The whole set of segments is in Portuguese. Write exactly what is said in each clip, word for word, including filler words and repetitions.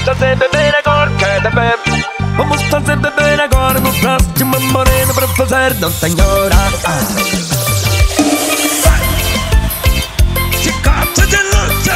fazer beber agora, quer beber. Vamos fazer beber agora nos braços de uma morena pra fazer, não tem hora. Ah. Chicote de luta.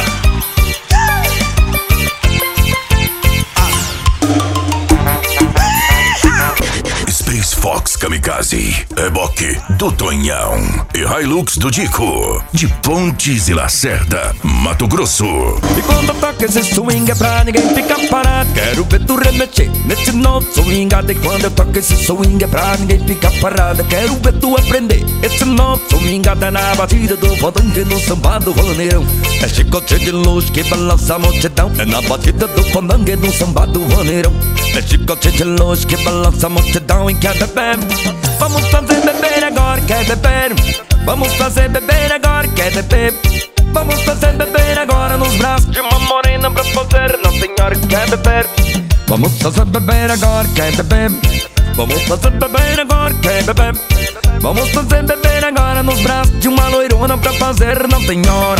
Space Fox Kamikaze, Reboque do Tonhão e Hilux do Dico, de Pontes e Lacerda, Mato Grosso. E quando toca esse swing é pra ninguém ficar parado. Quero ver tu remexer nesse novo swingado. E quando eu toco esse swing é pra ninguém ficar parado. Quero ver tu aprender esse novo swingado. É na batida do fandanga e no samba do vaneirão. É chicote de luz que balança a multidão. É na batida do fandanga e no samba do vaneirão. É chicote de luz que balança a multidão. E quer beber, vamos fazer beber agora, quer beber. Vamos fazer beber agora, quer beber. Vamos fazer beber agora nos braços de uma morena pra fazer, não senhora, quer beber. Vamos fazer beber agora, quer beber. Vamos fazer beber agora, quer beber. Vamos fazer beber agora nos braços de uma loirona pra fazer, não tem hora.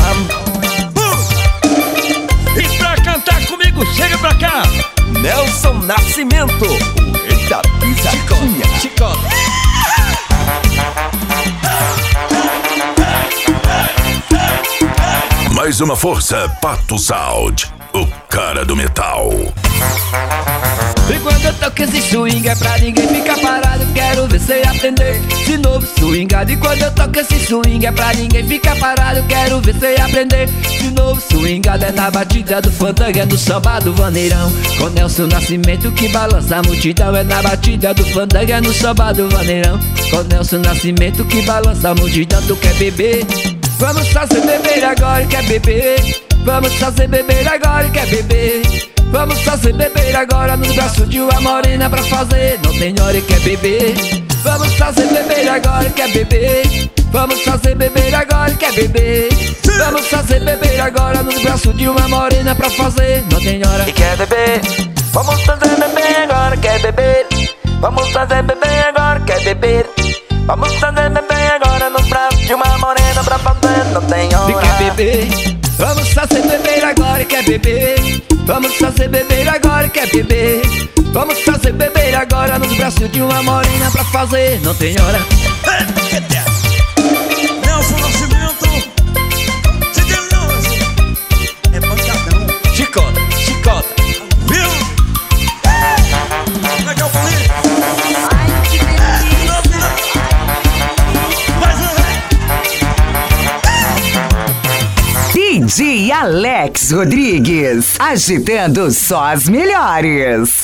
Uh! E pra cantar comigo, chega pra cá, Nelson Nascimento, o rei da pisadinha. Chicote. Mais uma força, Pato Sound, o cara do metal. E quando eu toco esse swing é pra ninguém ficar parado. Quero ver cê aprender de novo swingado. E quando eu toco esse swing é pra ninguém ficar parado. Quero ver cê aprender de novo swingado. É na batida do fandanga, é no samba do vaneirão. Com Nelson Nascimento que balança a multidão. É na batida do fandanga, é no samba do vaneirão. Com Nelson Nascimento que balança a multidão. Tu quer beber? Vamos fazer beber agora, quer beber. Vamos fazer beber agora, quer beber. Vamos fazer beber agora nos braços de uma morena pra fazer, não tem hora e quer beber. Vamos fazer beber agora, quer beber. Vamos fazer beber agora, quer beber. Vamos fazer beber agora nos braços de uma morena pra fazer, não tem hora e quer beber. Vamos fazer beber agora, quer beber. Vamos fazer beber agora, quer beber. Vamos fazer beber agora nos braços de uma morena pra fazer, não tem hora e quer beber. Vamos fazer beber agora, quer beber. Vamos fazer beber agora, quer beber. Vamos fazer beber agora nos braços de uma morena pra fazer, não tem hora. Nelson Nascimento, C D Luz, é pancadão. Chicota, chicota, viu? Como é que eu falei? Ai, que delícia. Mais um. D J Alex Rodrigues, agitando só as melhores.